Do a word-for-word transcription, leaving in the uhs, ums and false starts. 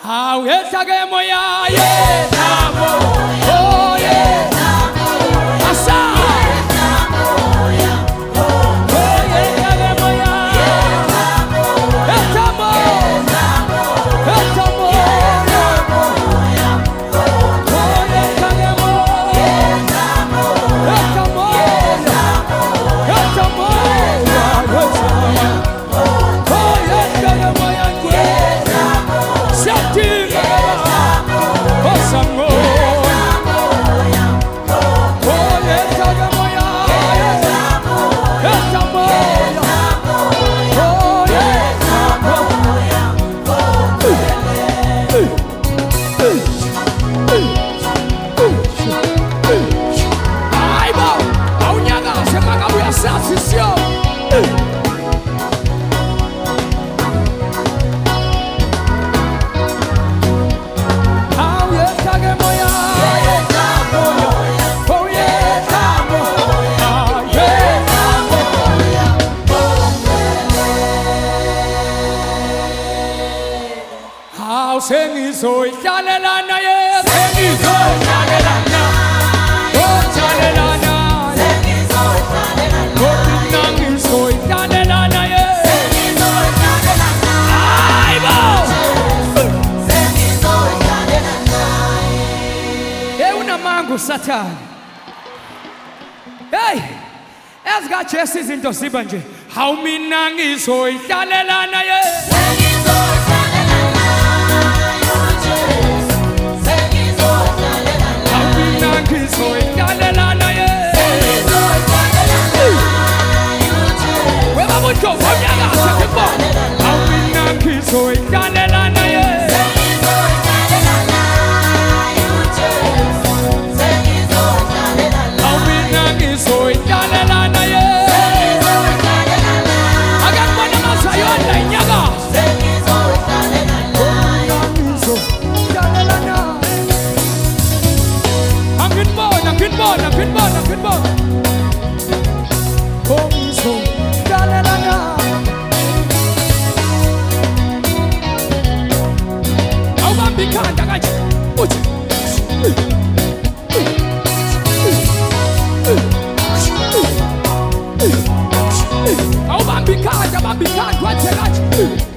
awesage moya yena moya oh yena moya asa yena moya oh yena moya yena moya eta moya eta moya Sengizoy jalelana ye sengizoy jalelana oh jalelana sengizoy jalelana oh nangizoy jalelana ye sengizoy jalelana ay bo sengizoy jalelana e una mangu satani hey esgache sizinto sibanje how minangizoy jalelana ye sengizoy Sengizoy jalelana ye Sengizoy jalelana Weba mucho wamyaga sekipo Awina kizoy jalelana ye Sengizoy jalelana Sengizoy jalelana Awina kizoy jalelana ye Sengizoy jalelana Agan mwana masayo na inyaga Sengizoy jalelana Sengizoy jalelana I'm good born, I'm good born, I'm good born, I'm good born. Come so, jalelana. How about because I got you? How about because I'm because what's it got?